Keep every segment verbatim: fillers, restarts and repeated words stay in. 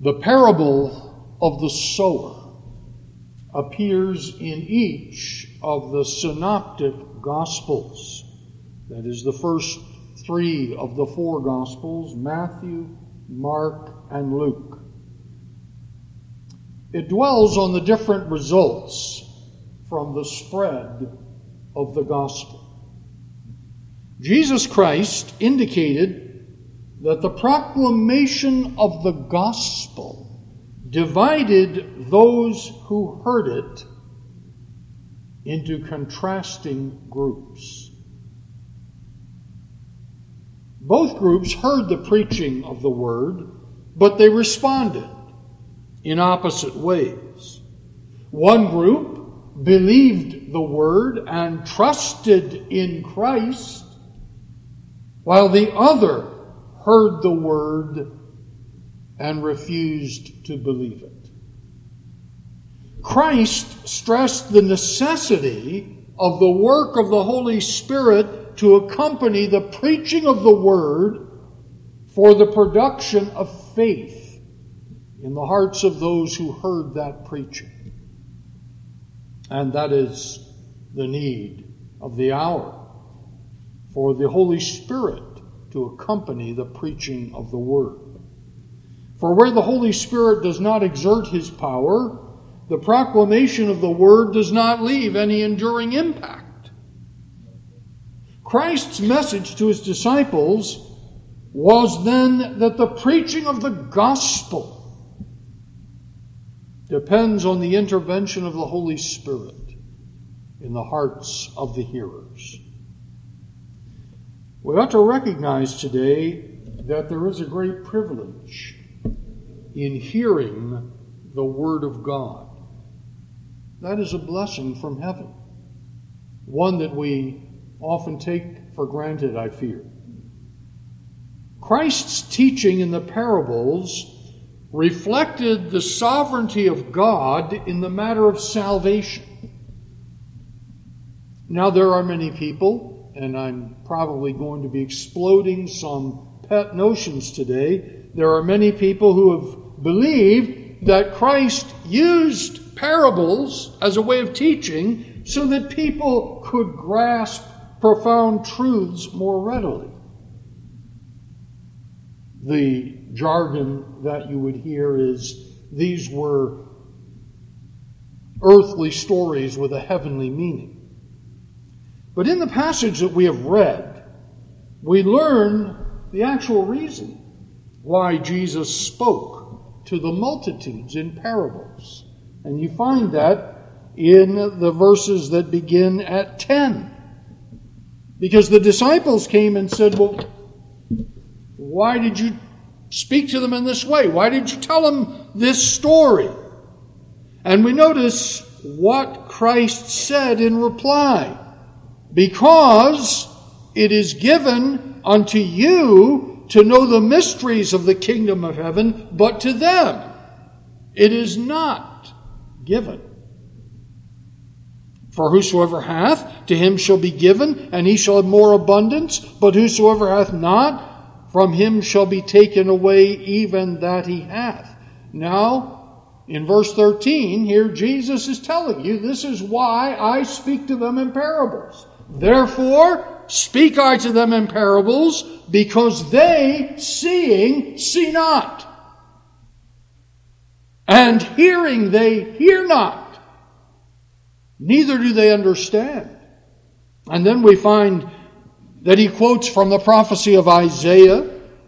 The parable of the sower appears in each of the synoptic Gospels. That is, the first three of the four Gospels, Matthew, Mark, and Luke. It dwells on the different results from the spread of the gospel. Jesus Christ indicated that the proclamation of the gospel divided those who heard it into contrasting groups. Both groups heard the preaching of the word, but they responded in opposite ways. One group believed the word and trusted in Christ, while the other heard the word and refused to believe it. Christ stressed the necessity of the work of the Holy Spirit to accompany the preaching of the word for the production of faith in the hearts of those who heard that preaching. And that is the need of the hour, for the Holy Spirit to accompany the preaching of the word. For where the Holy Spirit does not exert his power, the proclamation of the word does not leave any enduring impact. Christ's message to his disciples was then that the preaching of the gospel depends on the intervention of the Holy Spirit in the hearts of the hearers. We ought to recognize today that there is a great privilege in hearing the Word of God. That is a blessing from heaven, one that we often take for granted, I fear. Christ's teaching in the parables reflected the sovereignty of God in the matter of salvation. Now, there are many people, and I'm probably going to be exploding some pet notions today. There are many people who have believed that Christ used parables as a way of teaching so that people could grasp profound truths more readily. The jargon that you would hear is these were earthly stories with a heavenly meaning. But in the passage that we have read, we learn the actual reason why Jesus spoke to the multitudes in parables. And you find that in the verses that begin at ten. Because the disciples came and said, well, why did you speak to them in this way? Why did you tell them this story? And we notice what Christ said in reply. Because it is given unto you to know the mysteries of the kingdom of heaven, but to them it is not given. For whosoever hath, to him shall be given, and he shall have more abundance. But whosoever hath not, from him shall be taken away even that he hath. Now, in verse thirteen, here Jesus is telling you, this is why I speak to them in parables. Therefore, speak I to them in parables, because they, seeing, see not. And hearing, they hear not. Neither do they understand. And then we find that he quotes from the prophecy of Isaiah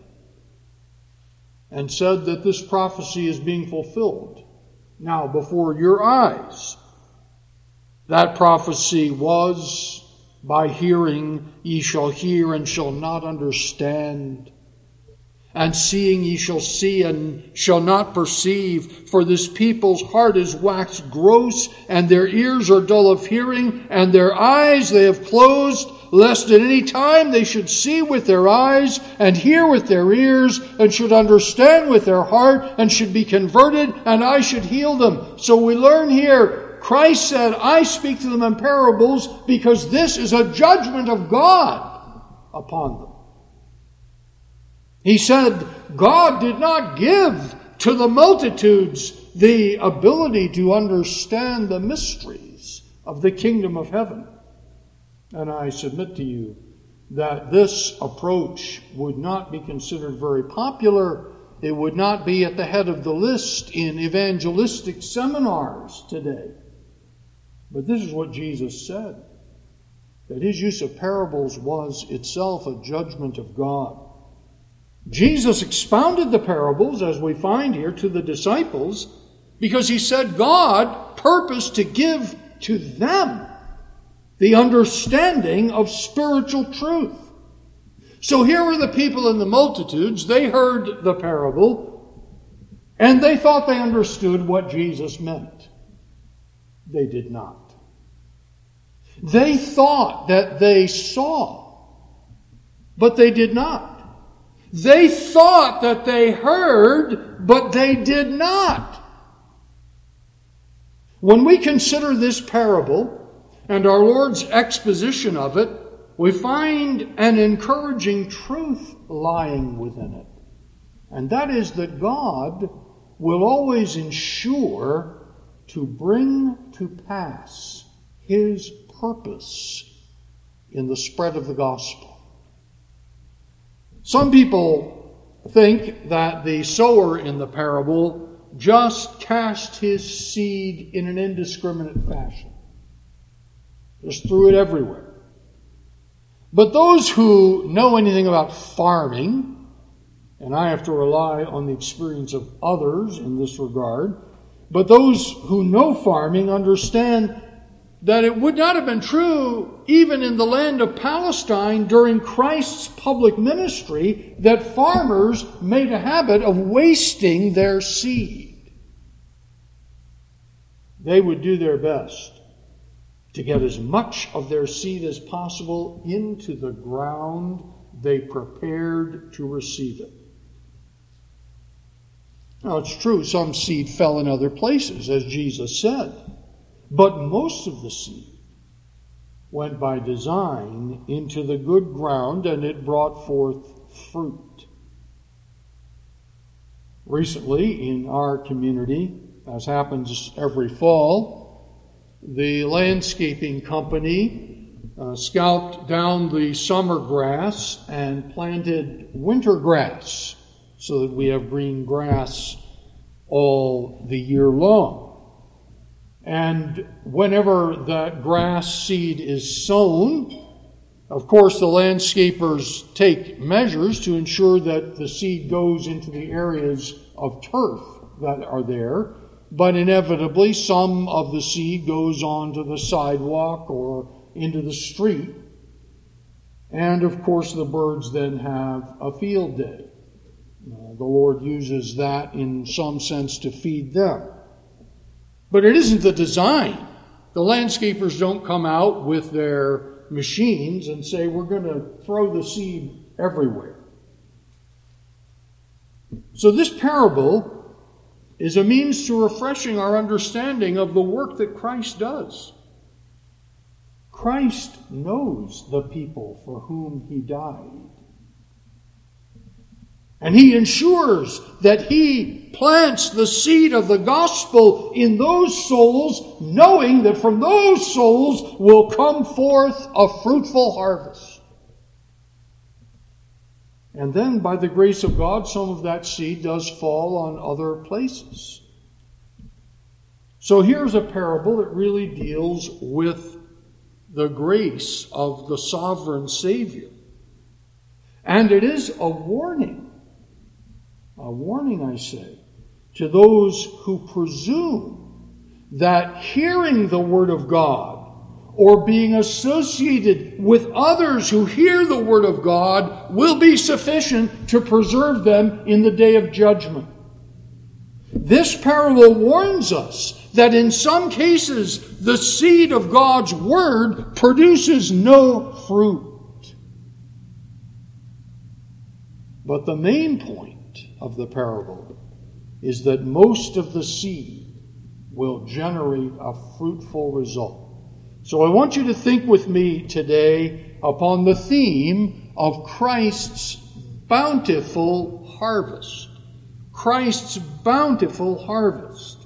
and said that this prophecy is being fulfilled now before your eyes. That prophecy was, by hearing ye shall hear and shall not understand, and seeing ye shall see and shall not perceive, for this people's heart is waxed gross, and their ears are dull of hearing, and their eyes they have closed, lest at any time they should see with their eyes, and hear with their ears, and should understand with their heart, and should be converted, and I should heal them. So we learn here, Christ said, I speak to them in parables because this is a judgment of God upon them. He said, God did not give to the multitudes the ability to understand the mysteries of the kingdom of heaven. And I submit to you that this approach would not be considered very popular. It would not be at the head of the list in evangelistic seminars today. But this is what Jesus said, that his use of parables was itself a judgment of God. Jesus expounded the parables, as we find here, to the disciples because he said God purposed to give to them the understanding of spiritual truth. So here were the people in the multitudes. They heard the parable, and they thought they understood what Jesus meant. They did not. They thought that they saw, but they did not. They thought that they heard, but they did not. When we consider this parable and our Lord's exposition of it, we find an encouraging truth lying within it. And that is that God will always ensure to bring to pass his purpose in the spread of the gospel. Some people think that the sower in the parable just cast his seed in an indiscriminate fashion. Just threw it everywhere. But those who know anything about farming, and I have to rely on the experience of others in this regard, but those who know farming understand that it would not have been true even in the land of Palestine during Christ's public ministry that farmers made a habit of wasting their seed. They would do their best to get as much of their seed as possible into the ground they prepared to receive it. Now, it's true, some seed fell in other places, as Jesus said. But most of the seed went by design into the good ground, and it brought forth fruit. Recently, in our community, as happens every fall, the landscaping company uh, scalped down the summer grass and planted winter grass so that we have green grass all the year long. And whenever that grass seed is sown, of course the landscapers take measures to ensure that the seed goes into the areas of turf that are there, but inevitably some of the seed goes onto the sidewalk or into the street. And of course the birds then have a field day. Uh, the Lord uses that in some sense to feed them. But it isn't the design. The landscapers don't come out with their machines and say, we're going to throw the seed everywhere. So this parable is a means to refreshing our understanding of the work that Christ does. Christ knows the people for whom he died. And he ensures that he plants the seed of the gospel in those souls, knowing that from those souls will come forth a fruitful harvest. And then, by the grace of God, some of that seed does fall on other places. So here's a parable that really deals with the grace of the sovereign Savior. And it is a warning. A warning, I say, to those who presume that hearing the Word of God or being associated with others who hear the Word of God will be sufficient to preserve them in the day of judgment. This parable warns us that in some cases the seed of God's Word produces no fruit. But the main point of the parable is that most of the seed will generate a fruitful result. So I want you to think with me today upon the theme of Christ's bountiful harvest. Christ's bountiful harvest.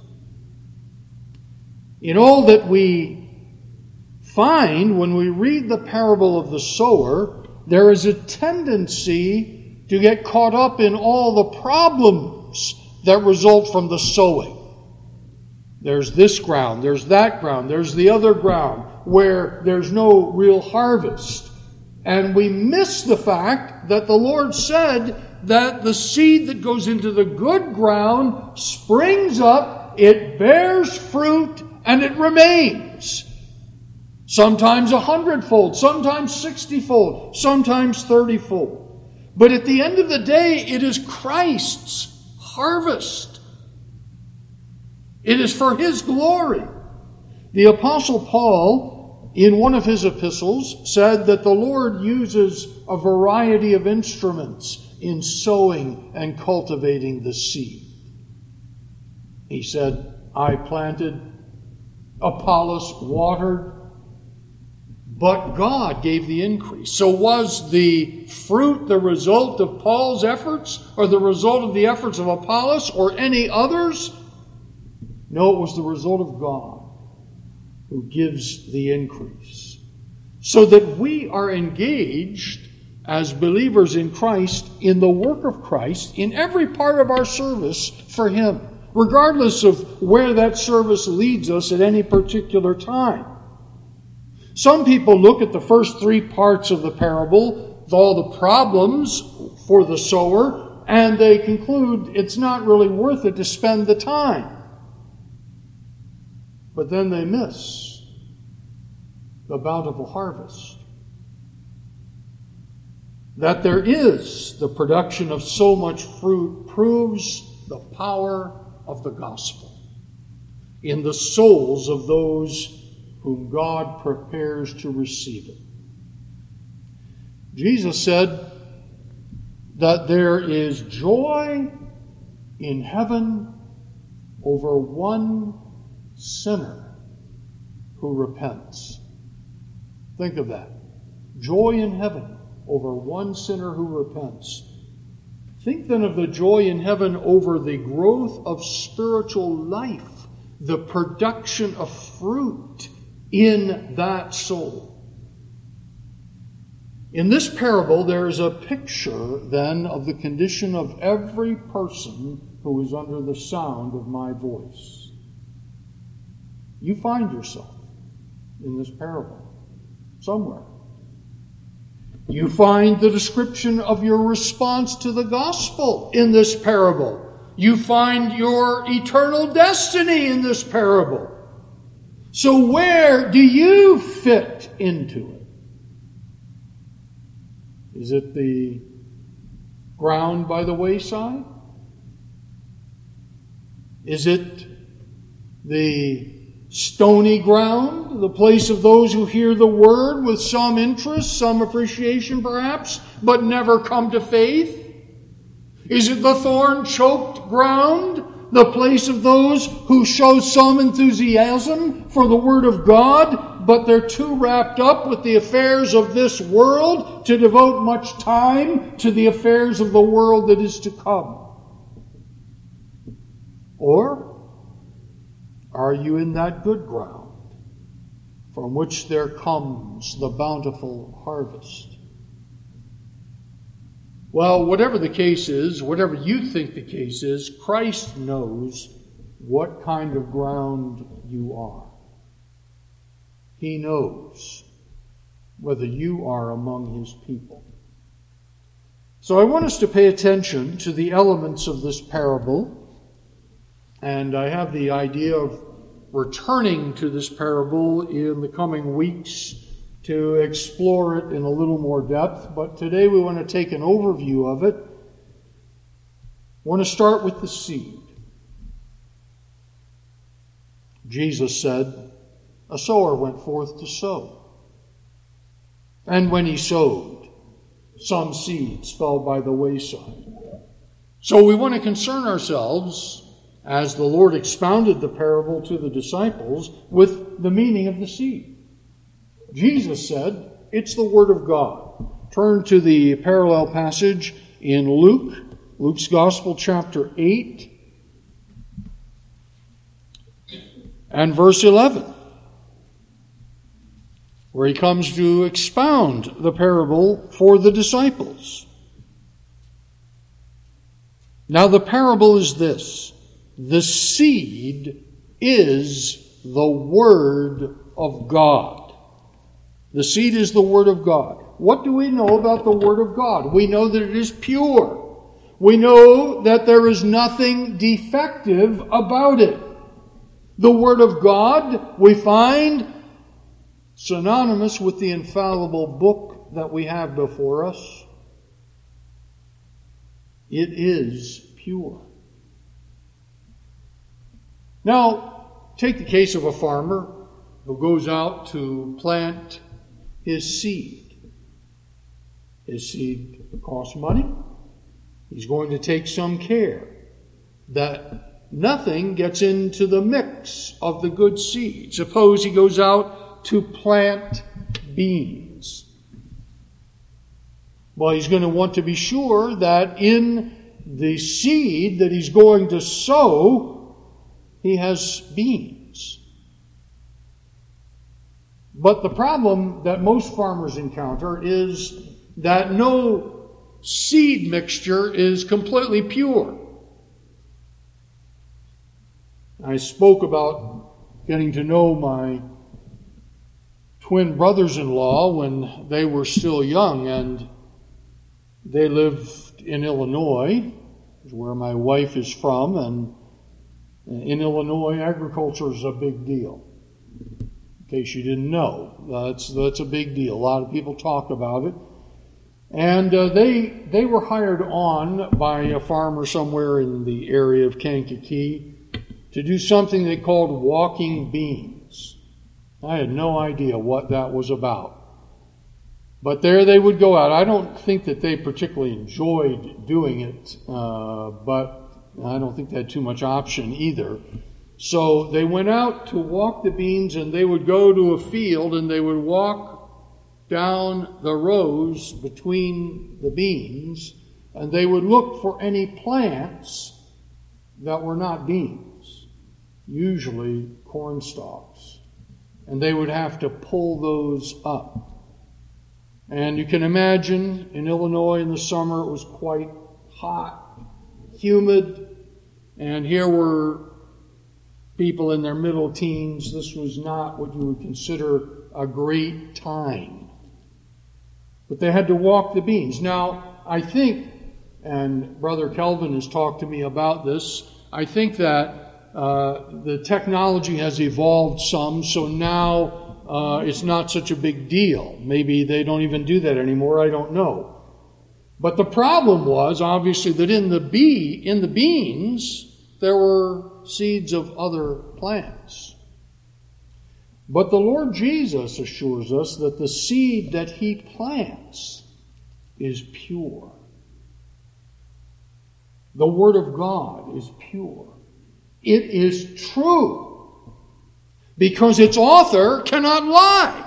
In all that we find when we read the parable of the sower, there is a tendency to get caught up in all the problems that result from the sowing. There's this ground, there's that ground, there's the other ground where there's no real harvest. And we miss the fact that the Lord said that the seed that goes into the good ground springs up, it bears fruit, and it remains. Sometimes a hundredfold, sometimes sixtyfold, sometimes thirtyfold. But at the end of the day, it is Christ's harvest. It is for His glory. The Apostle Paul, in one of his epistles, said that the Lord uses a variety of instruments in sowing and cultivating the seed. He said, I planted, Apollos watered, but God gave the increase. So was the fruit the result of Paul's efforts, or the result of the efforts of Apollos or any others? No, it was the result of God who gives the increase. So that we are engaged as believers in Christ in the work of Christ in every part of our service for Him, regardless of where that service leads us at any particular time. Some people look at the first three parts of the parable, with all the problems for the sower, and they conclude it's not really worth it to spend the time. But then they miss the bountiful harvest. That there is the production of so much fruit proves the power of the gospel in the souls of those whom God prepares to receive it. Jesus said that there is joy in heaven over one sinner who repents. Think of that. Joy in heaven over one sinner who repents. Think then of the joy in heaven over the growth of spiritual life, the production of fruit in that soul. In this parable, there is a picture then of the condition of every person who is under the sound of my voice. You find yourself in this parable somewhere. You find the description of your response to the gospel in this parable. You find your eternal destiny in this parable. So where do you fit into it? Is it the ground by the wayside? Is it the stony ground, the place of those who hear the word with some interest, some appreciation perhaps, but never come to faith? Is it the thorn-choked ground, the place of those who show some enthusiasm for the Word of God, but they're too wrapped up with the affairs of this world to devote much time to the affairs of the world that is to come? Or are you in that good ground from which there comes the bountiful harvest? Well, whatever the case is, whatever you think the case is, Christ knows what kind of ground you are. He knows whether you are among His people. So I want us to pay attention to the elements of this parable. And I have the idea of returning to this parable in the coming weeks to explore it in a little more depth. But today we want to take an overview of it. I want to start with the seed. Jesus said, a sower went forth to sow. And when he sowed, some seeds fell by the wayside. So we want to concern ourselves, as the Lord expounded the parable to the disciples, with the meaning of the seed. Jesus said, it's the Word of God. Turn to the parallel passage in Luke. Luke's Gospel, chapter eight, and verse eleven, where he comes to expound the parable for the disciples. Now the parable is this: the seed is the Word of God. The seed is the Word of God. What do we know about the Word of God? We know that it is pure. We know that there is nothing defective about it. The Word of God, we find, synonymous with the infallible book that we have before us. It is pure. Now, take the case of a farmer who goes out to plant his seed. His seed costs money. He's going to take some care that nothing gets into the mix of the good seed. Suppose he goes out to plant beans. Well, he's going to want to be sure that in the seed that he's going to sow, he has beans. But the problem that most farmers encounter is that no seed mixture is completely pure. I spoke about getting to know my twin brothers-in-law when they were still young, and they lived in Illinois, where my wife is from, and in Illinois, agriculture is a big deal. In case you didn't know, that's that's a big deal. A lot of people talk about it. And uh, they they were hired on by a farmer somewhere in the area of Kankakee to do something they called walking beans. I had no idea what that was about. But there they would go out. I don't think that they particularly enjoyed doing it, uh, but I don't think they had too much option either. So they went out to walk the beans, and they would go to a field and they would walk down the rows between the beans, and they would look for any plants that were not beans, usually corn stalks. And they would have to pull those up. And you can imagine in Illinois in the summer it was quite hot, humid, and here were people in their middle teens. This was not what you would consider a great time. But they had to walk the beans. Now, I think, and Brother Kelvin has talked to me about this, I think that uh, the technology has evolved some, so now uh, it's not such a big deal. Maybe they don't even do that anymore, I don't know. But the problem was, obviously, that in the bee, in the beans, there were seeds of other plants. But the Lord Jesus assures us that the seed that He plants is pure. The Word of God is pure. It is true, because its author cannot lie.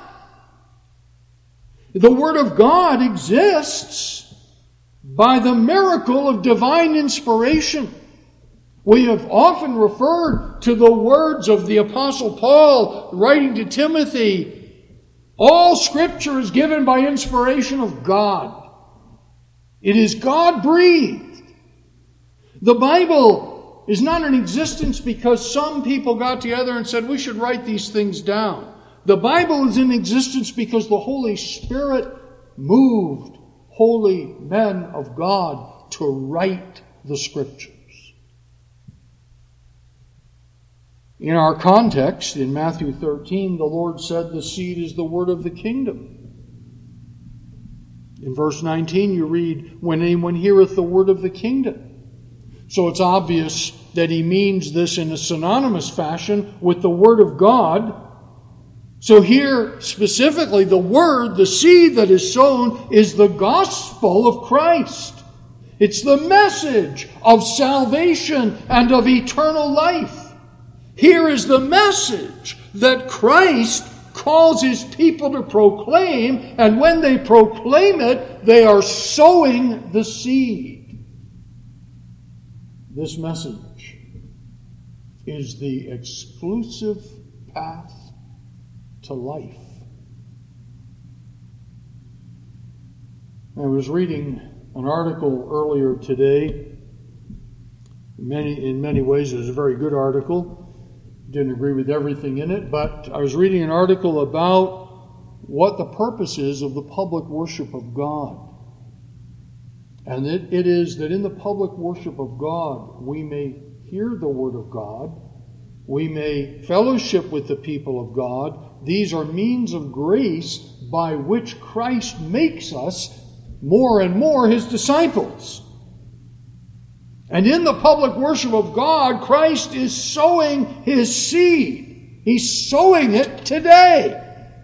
The Word of God exists by the miracle of divine inspiration. We have often referred to the words of the Apostle Paul writing to Timothy. All Scripture is given by inspiration of God. It is God-breathed. The Bible is not in existence because some people got together and said we should write these things down. The Bible is in existence because the Holy Spirit moved holy men of God to write the Scriptures. In our context, in Matthew thirteen, the Lord said the seed is the word of the kingdom. In verse nineteen, you read, when anyone heareth the word of the kingdom. So it's obvious that he means this in a synonymous fashion with the word of God. So here, specifically, the word, the seed that is sown, is the gospel of Christ. It's the message of salvation and of eternal life. Here is the message that Christ calls His people to proclaim, and when they proclaim it, they are sowing the seed. this message is the exclusive path to life. I was reading an article earlier today. Many, in many ways, it was a very good article. Didn't agree with everything in it, but I was reading an article about what the purpose is of the public worship of God. And it, it is that in the public worship of God, we may hear the Word of God, we may fellowship with the people of God. These are means of grace by which Christ makes us more and more His disciples. And in the public worship of God, Christ is sowing His seed. He's sowing it today.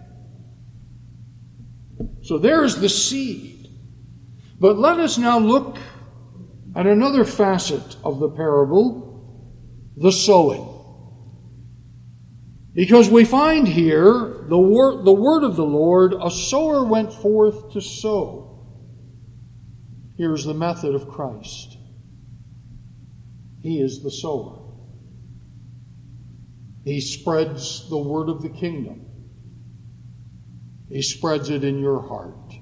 So there's the seed. But let us now look at another facet of the parable, the sowing. Because we find here the word, the word of the Lord, a sower went forth to sow. Here's the method of Christ. He is the sower. He spreads the word of the kingdom. He spreads it in your heart.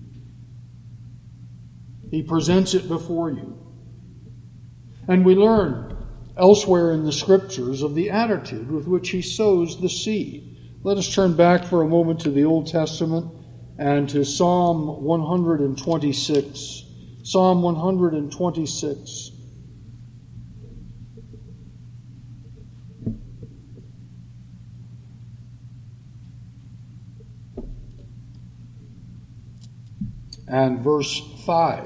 He presents it before you. And we learn elsewhere in the Scriptures of the attitude with which He sows the seed. Let us turn back for a moment to the Old Testament and to Psalm one twenty-six. Psalm one twenty-six. And verse five.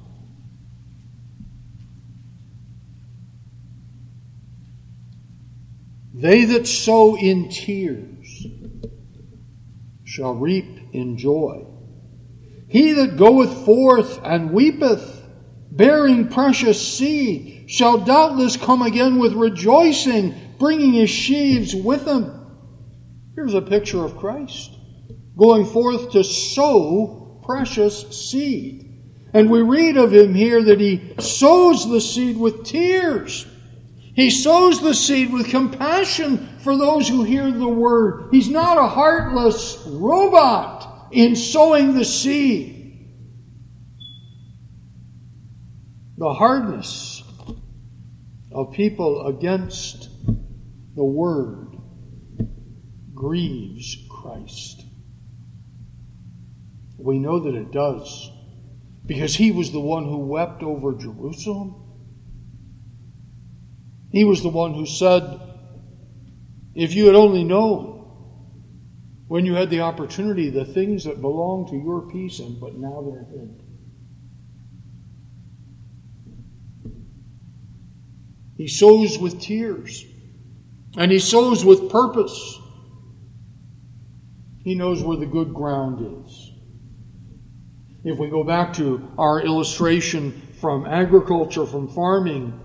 They that sow in tears shall reap in joy. He that goeth forth and weepeth, bearing precious seed, shall doubtless come again with rejoicing, bringing his sheaves with him. Here's a picture of Christ going forth to sow precious seed. And we read of Him here that He sows the seed with tears. He sows the seed with compassion for those who hear the word. He's not a heartless robot in sowing the seed. The hardness of people against the word grieves Christ. We know that it does, because He was the one who wept over Jerusalem. He was the one who said, if you had only known when you had the opportunity the things that belong to your peace, and but now they're hid. He sows with tears, and He sows with purpose. He knows where the good ground is. If we go back to our illustration from agriculture, from farming,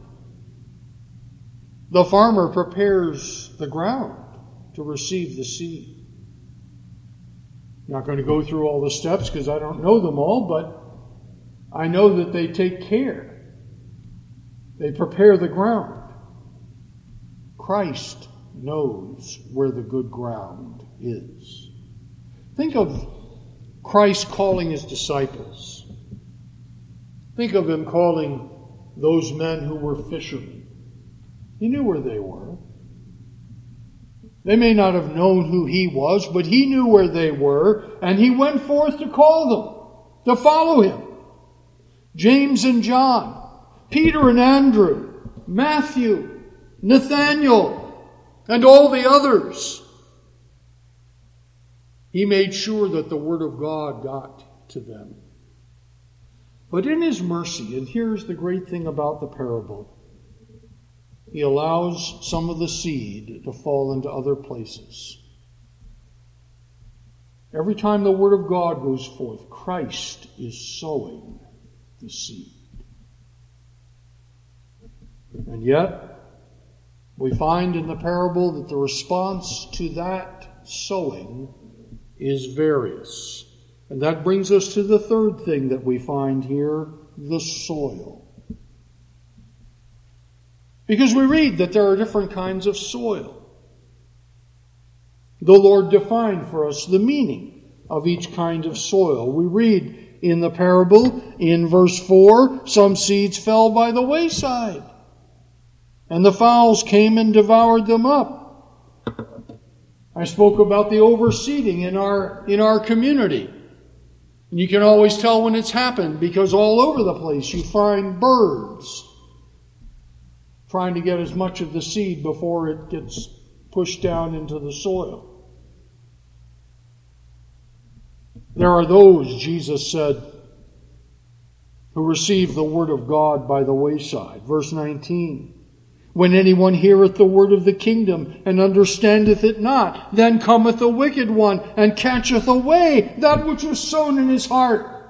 the farmer prepares the ground to receive the seed. I'm not going to go through all the steps because I don't know them all, but I know that they take care. They prepare the ground. Christ knows where the good ground is. Think of Christ calling His disciples. Think of Him calling those men who were fishermen. He knew where they were. They may not have known who He was, but He knew where they were, and He went forth to call them, to follow Him. James and John, Peter and Andrew, Matthew, Nathaniel, and all the others. He made sure that the Word of God got to them. But in His mercy, and here's the great thing about the parable, He allows some of the seed to fall into other places. Every time the Word of God goes forth, Christ is sowing the seed. And yet, we find in the parable that the response to that sowing is various. And that brings us to the third thing that we find here, the soil. Because we read that there are different kinds of soil. The Lord defined for us the meaning of each kind of soil. We read in the parable in verse four, some seeds fell by the wayside, and the fowls came and devoured them up. I spoke about the overseeding in our, in our community. And you can always tell when it's happened because all over the place you find birds trying to get as much of the seed before it gets pushed down into the soil. There are those, Jesus said, who receive the word of God by the wayside. Verse nineteen. When anyone heareth the word of the kingdom and understandeth it not, then cometh the wicked one and catcheth away that which was sown in his heart.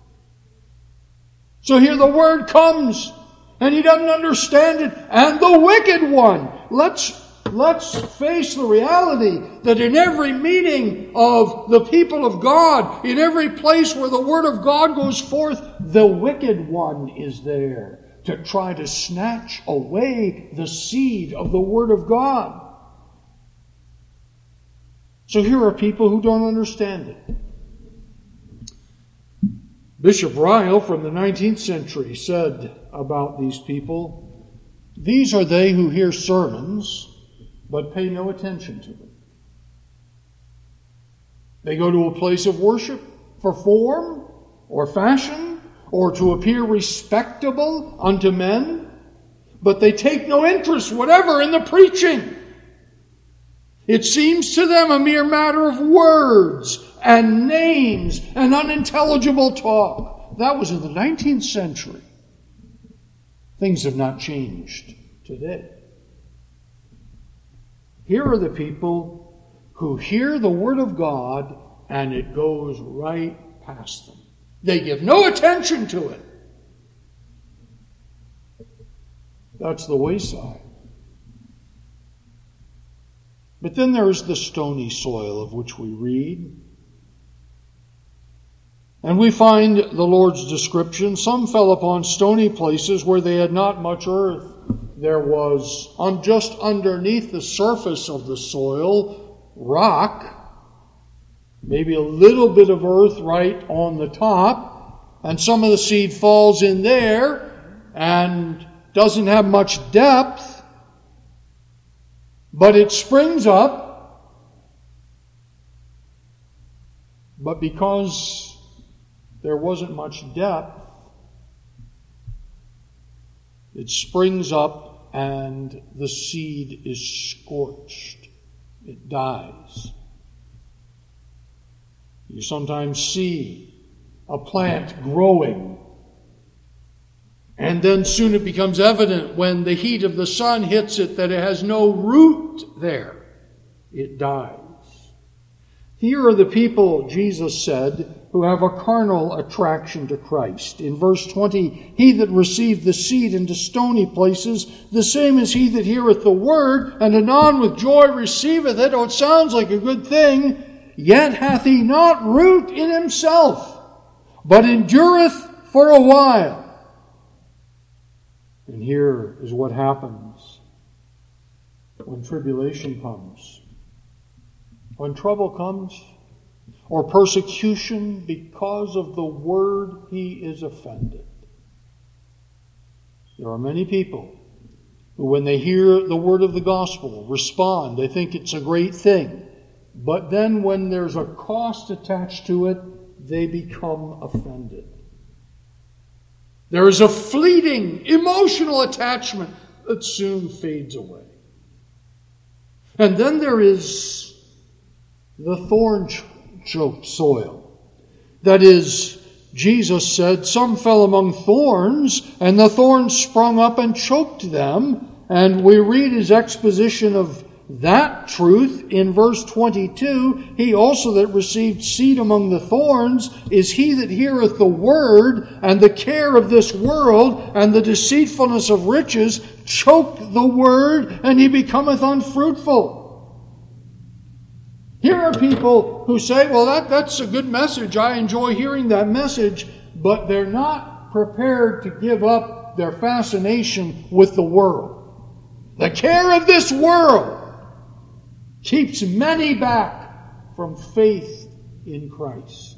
So here the word comes and he doesn't understand it, and the wicked one. Let's Let's face the reality that in every meeting of the people of God, in every place where the Word of God goes forth, the wicked one is there to try to snatch away the seed of the Word of God. So here are people who don't understand it. Bishop Ryle from the nineteenth century said about these people, "These are they who hear sermons, but pay no attention to them. They go to a place of worship for form or fashion or to appear respectable unto men, but they take no interest whatever in the preaching. It seems to them a mere matter of words and names and unintelligible talk." That was in the nineteenth century. Things have not changed today. Here are the people who hear the Word of God and it goes right past them. They give no attention to it. That's the wayside. But then there is the stony soil of which we read. And we find the Lord's description. Some fell upon stony places where they had not much earth. There was, on just underneath the surface of the soil, rock, maybe a little bit of earth right on the top, and some of the seed falls in there and doesn't have much depth, but it springs up. But because there wasn't much depth, it springs up and the seed is scorched. It dies. You sometimes see a plant growing, and then soon it becomes evident when the heat of the sun hits it that it has no root there. It dies. Here are the people, Jesus said, who have a carnal attraction to Christ. In verse twenty, he that received the seed into stony places, the same is he that heareth the word, and anon with joy receiveth it. Oh, it sounds like a good thing. Yet hath he not root in himself, but endureth for a while. And here is what happens when tribulation comes. When trouble comes, or persecution because of the word, he is offended. There are many people who, when they hear the word of the gospel, respond. They think it's a great thing. But then when there's a cost attached to it, they become offended. There is a fleeting emotional attachment that soon fades away. And then there is the thorn-choked soil. That is, Jesus said, some fell among thorns, and the thorns sprung up and choked them. And we read his exposition of that truth in verse twenty-two. He also that received seed among the thorns is he that heareth the word, and the care of this world and the deceitfulness of riches choke the word, and he becometh unfruitful. Here are people who say, well, that, that's a good message. I enjoy hearing that message, but they're not prepared to give up their fascination with the world. The care of this world keeps many back from faith in Christ.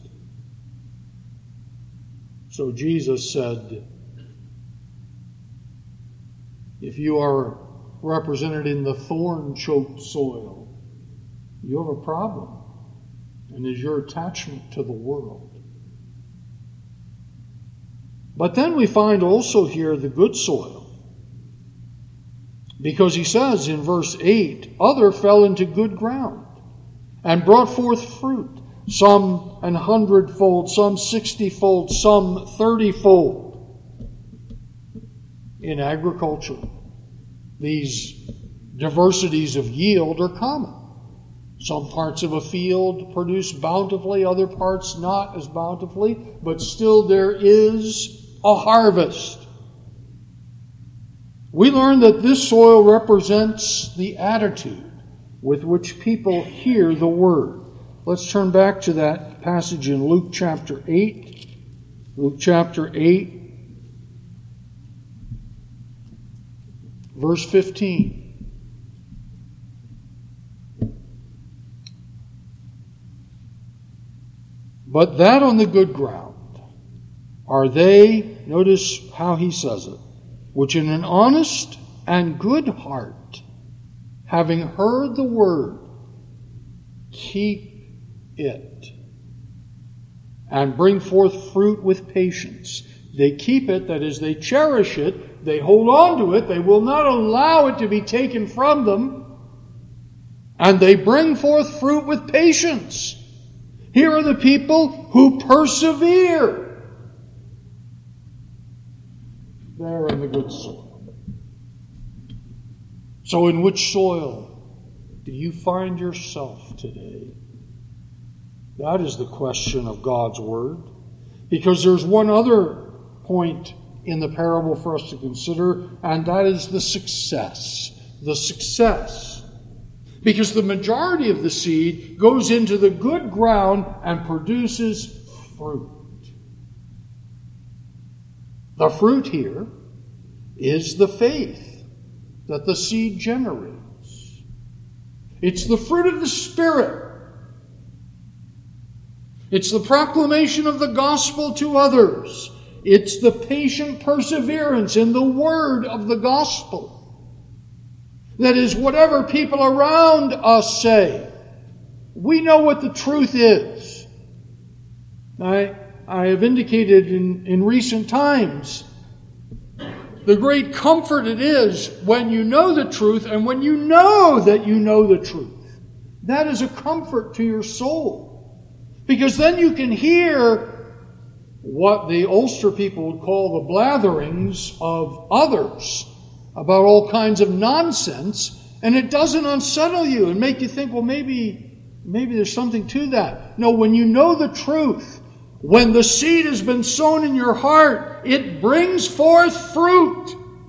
So Jesus said, if you are represented in the thorn-choked soil, you have a problem, and is your attachment to the world. But then we find also here the good soil. Because he says in verse eight, other fell into good ground and brought forth fruit, some an hundredfold, some sixtyfold, some thirtyfold. In agriculture, these diversities of yield are common. Some parts of a field produce bountifully, other parts not as bountifully, but still there is a harvest. We learn that this soil represents the attitude with which people hear the word. Let's turn back to that passage in Luke chapter eight. Luke chapter eight, verse fifteen. But that on the good ground are they, notice how he says it, which in an honest and good heart, having heard the word, keep it, and bring forth fruit with patience. They keep it, that is, they cherish it, they hold on to it, they will not allow it to be taken from them, and they bring forth fruit with patience. Here are the people who persevere. They're in the good soil. So in which soil do you find yourself today? That is the question of God's Word. Because there's one other point in the parable for us to consider, and that is the success. The success. Because the majority of the seed goes into the good ground and produces fruit. The fruit here is the faith that the seed generates. It's the fruit of the Spirit. It's the proclamation of the gospel to others. It's the patient perseverance in the word of the gospel. That is, whatever people around us say, we know what the truth is. I, I have indicated in, in recent times the great comfort it is when you know the truth and when you know that you know the truth. That is a comfort to your soul. Because then you can hear what the Ulster people would call the blatherings of others about all kinds of nonsense, and it doesn't unsettle you and make you think, well, maybe, maybe there's something to that. No, when you know the truth, when the seed has been sown in your heart, it brings forth fruit.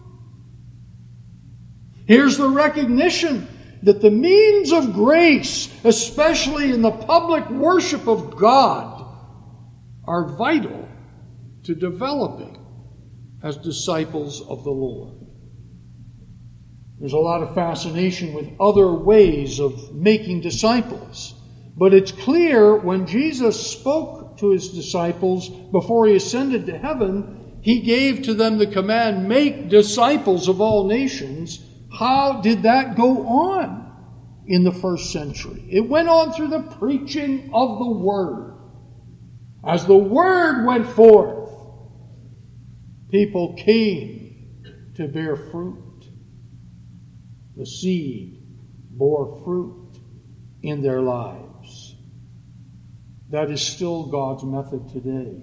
Here's the recognition that the means of grace, especially in the public worship of God, are vital to developing as disciples of the Lord. There's a lot of fascination with other ways of making disciples. But it's clear when Jesus spoke to his disciples before he ascended to heaven, he gave to them the command, make disciples of all nations. How did that go on in the first century? It went on through the preaching of the Word. As the Word went forth, people came to bear fruit. The seed bore fruit in their lives. That is still God's method today.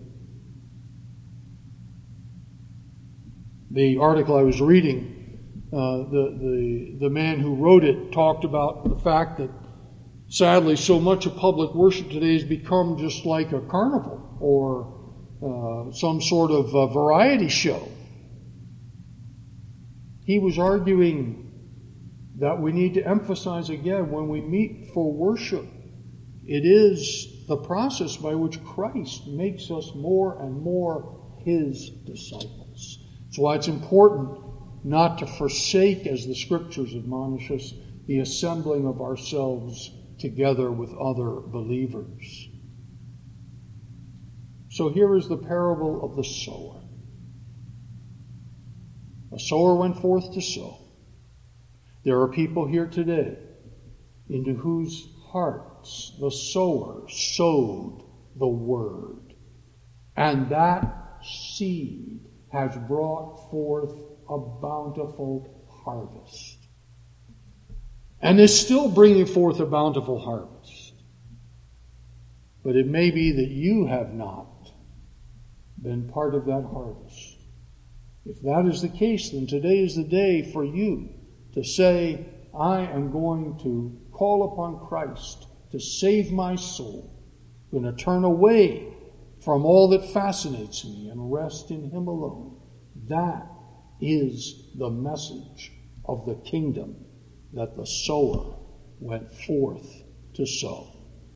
The article I was reading, uh, the, the, the man who wrote it talked about the fact that sadly so much of public worship today has become just like a carnival or uh, some sort of uh, variety show. He was arguing that we need to emphasize again when we meet for worship, it is the process by which Christ makes us more and more his disciples. That's why it's important not to forsake, as the Scriptures admonish us, the assembling of ourselves together with other believers. So here is the parable of the sower. A sower went forth to sow. There are people here today into whose hearts the sower sowed the word. And that seed has brought forth a bountiful harvest. And is still bringing forth a bountiful harvest. But it may be that you have not been part of that harvest. If that is the case, then today is the day for you to say, I am going to call upon Christ to save my soul. I'm going to turn away from all that fascinates me and rest in Him alone. That is the message of the kingdom that the sower went forth to sow.